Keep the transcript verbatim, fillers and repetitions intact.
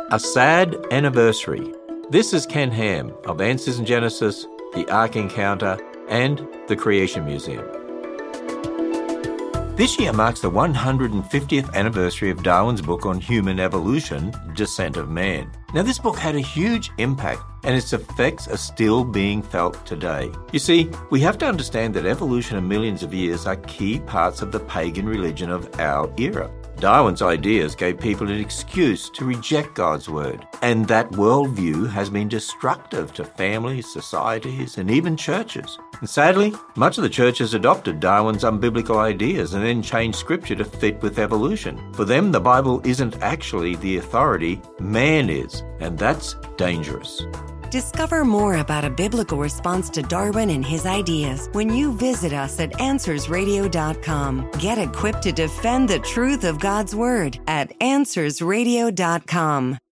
A Sad Anniversary. This is Ken Ham of Answers in Genesis, the Ark Encounter, and the Creation Museum. This year marks the one hundred fiftieth anniversary of Darwin's book on human evolution, Descent of Man. Now, this book had a huge impact, and its effects are still being felt today. You see, we have to understand that evolution and millions of years are key parts of the pagan religion of our era. Darwin's ideas gave people an excuse to reject God's word, and that worldview has been destructive to families, societies, and even churches. And sadly, much of the church has adopted Darwin's unbiblical ideas and then changed scripture to fit with evolution. For them, the Bible isn't actually the authority, man is, and that's dangerous. Discover more about a biblical response to Darwin and his ideas when you visit us at answers radio dot com. Get equipped to defend the truth of God's Word at answers radio dot com.